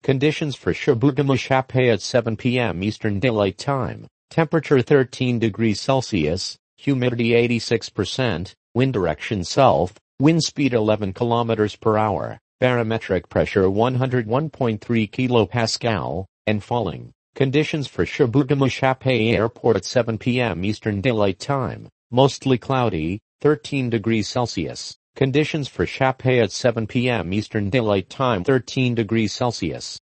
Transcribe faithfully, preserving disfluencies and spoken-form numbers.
Conditions for Chibougamau-Chappé at seven p m Eastern Daylight Time. Temperature thirteen degrees Celsius, humidity eighty-six percent, wind direction south, wind speed eleven kilometers per hour, barometric pressure one hundred one point three kilopascal, and falling. Conditions for Chibougamau-Chappé Airport at seven p m Eastern Daylight Time. Mostly cloudy, thirteen degrees Celsius. Conditions for Chappé at seven p m Eastern Daylight Time thirteen degrees Celsius.